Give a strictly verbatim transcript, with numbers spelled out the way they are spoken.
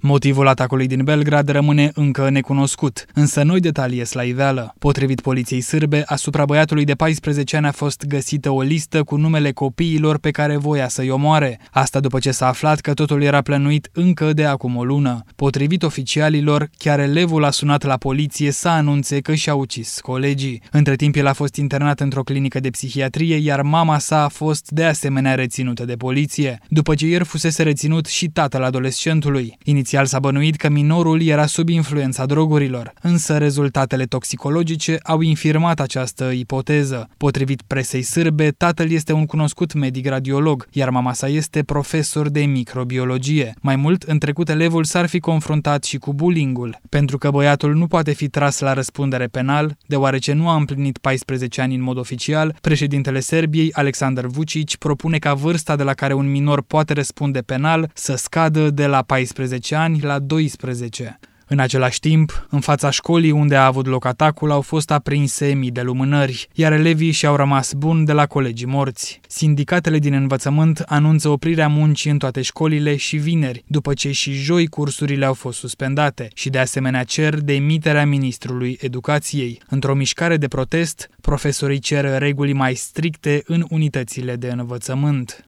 Motivul atacului din Belgrad rămâne încă necunoscut, însă noi detalii ies la iveală. Potrivit poliției sârbe, asupra băiatului de paisprezece ani a fost găsită o listă cu numele copiilor pe care voia să-i omoare. Asta după ce s-a aflat că totul era plănuit încă de acum o lună. Potrivit oficialilor, chiar elevul a sunat la poliție să anunțe că și-a ucis colegii. Între timp, el a fost internat într-o clinică de psihiatrie, iar mama sa a fost de asemenea reținută de poliție, după ce ieri fusese reținut și tatăl adolescentului. Inițial s-a bănuit că minorul era sub influența drogurilor, însă rezultatele toxicologice au infirmat această ipoteză. Potrivit presei sârbe, tatăl este un cunoscut medic radiolog, iar mama sa este profesor de microbiologie. Mai mult, în trecut elevul s-ar fi confruntat și cu bullying-ul, pentru că băiatul nu poate fi tras la răspundere penal, deoarece nu a împlinit paisprezece ani în mod oficial. Președintele Serbiei, Aleksandar Vučić, propune ca vârsta de la care un minor poate răspunde penal să scadă de la paisprezece ani la doisprezece. În același timp, în fața școlii unde a avut loc atacul au fost aprinse mii de lumânări, iar elevii și-au rămas buni de la colegii morți. Sindicatele din învățământ anunță oprirea muncii în toate școlile și vineri, după ce și joi cursurile au fost suspendate, și de asemenea cer demiterea ministrului educației. Într-o mișcare de protest, profesorii cer reguli mai stricte în unitățile de învățământ.